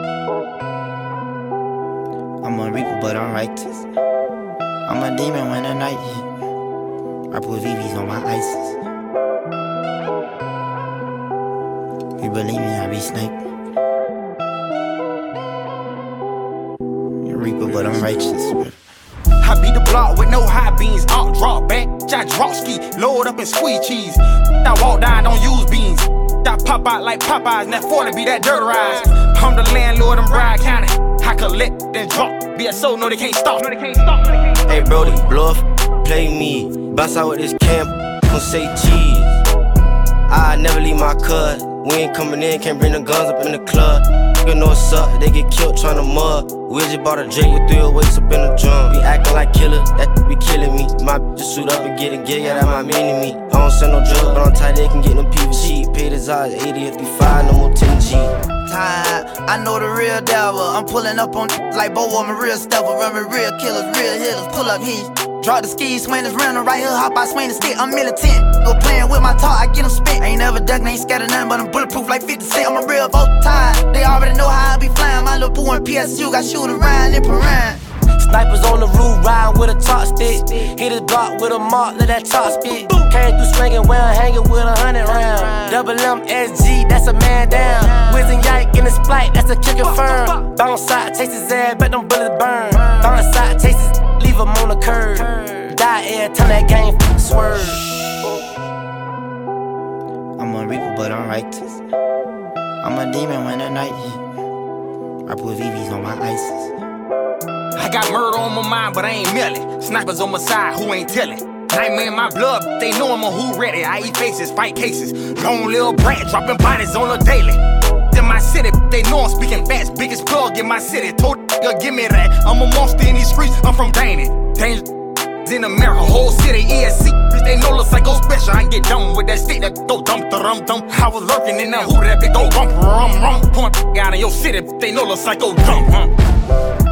I'm a reaper, but I'm righteous. I'm a demon when the night hit. I put VVs on my ISIS. You believe me, I be sniping. You reaper, but I'm righteous. I beat the block with no high beans, out drop back, I drop ski, load up and squeeze cheese. I walk down, don't use beans. I pop out like Popeyes, and that 40 be that dirt rise. I'm the landlord in Bryan County. I collect then drop. BSO, no they can't stop. Hey Brody, bluff, play me. Bounce out with this camp, gon' say cheese. I never leave my cut. We ain't coming in, can't bring the guns up in the club. You know what's up, they get killed tryna mud. We just bought a Drake with 3 weights up in the drum. Be acting like killers, that be killing me. My just suit up and get a gig, yeah, that my mini-me. I don't sell no drugs, but I'm tight, they can get them PVG. Paid his eyes, 80 if we 5, no more 10G. Time, I know the real devil. I'm pulling up on like Bo, I'm a real stepper. Running real killers, real hitters, pull up heat. Drop the skis, swing this random right here, hop out, swing the stick. I'm militant, go playing with my talk, I get them spit. Ain't never duckin', ain't scattered nothing, but I'm bulletproof like 50 Cent. I'm a real vote time. They already know how I be flying. My little boo and PSU got shoot around in Paran. Snipers on the roof, riding with a top stick. Hit his block with a mark, let that top spit. Came through swinging where I'm hanging with 100 rounds. Double MSG, that's a man down. Whizzing yike in the splight, that's a kicker firm. Bounce side, taste his ass, bet them bullets burn. Bounce side, taste his, leave him on the curb. Die every time that game swerve. I'm a reaper, but I'm righteous. I'm a demon when the night hit. I put VVs on my ISIS. I got murder on my mind, but I ain't melting. Snipers on my side, who ain't telling? Nightmare in my blood, they know I'm a who ready. I eat faces, fight cases. Long little brat, dropping bodies on a daily. In my city, they know I'm speaking fast. Biggest plug in my city, told give me that. I'm a monster in these streets, I'm from Danny. Danger in America, whole city, ESC. They know the psycho special. I get done with that stick that go dump the rum dump. I was lurking in that hood, that big old bump rum rum. Point out in your city, they know the psycho dump.